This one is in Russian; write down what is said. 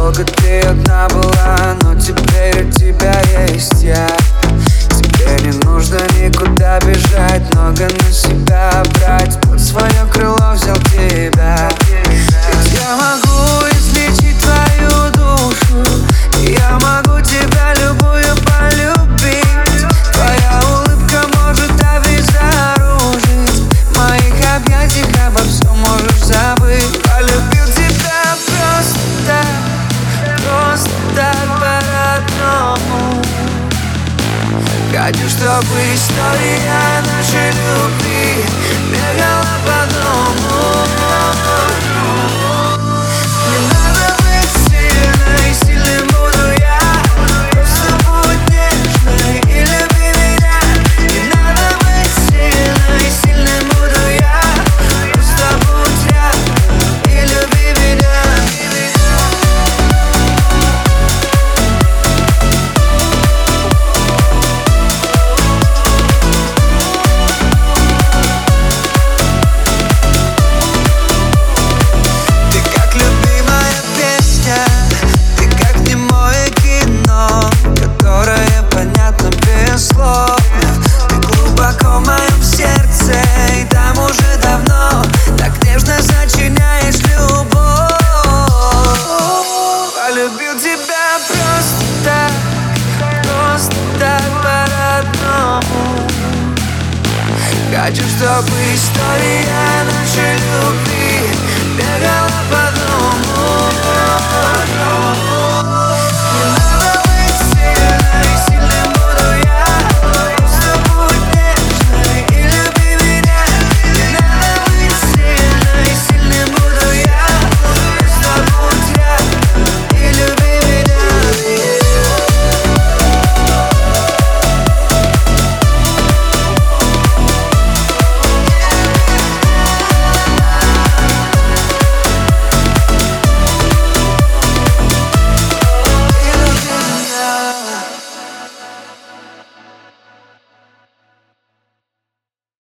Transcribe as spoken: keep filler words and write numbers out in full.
долго ты одна была, но теперь у тебя есть я. Тебе не нужно никуда бежать, много на себя брать. Под свое крыло взял тебя. Ведь я могу излечить твою душу, я могу тебя любую полюбить. Твоя улыбка может обезоружить, в моих объятиях обо всем можешь забыть. Полюбил тебя просто так, просто так по-родному. Хочу, чтобы история нашей любви бегала по дому. Не надо быть сильной, сильным буду я. Просто будь нежной и люби меня. Не надо быть сильной, сильным буду я. Просто будь рядом и люби меня. Полюбил тебя просто так, просто так по-родному. Хочу, чтобы история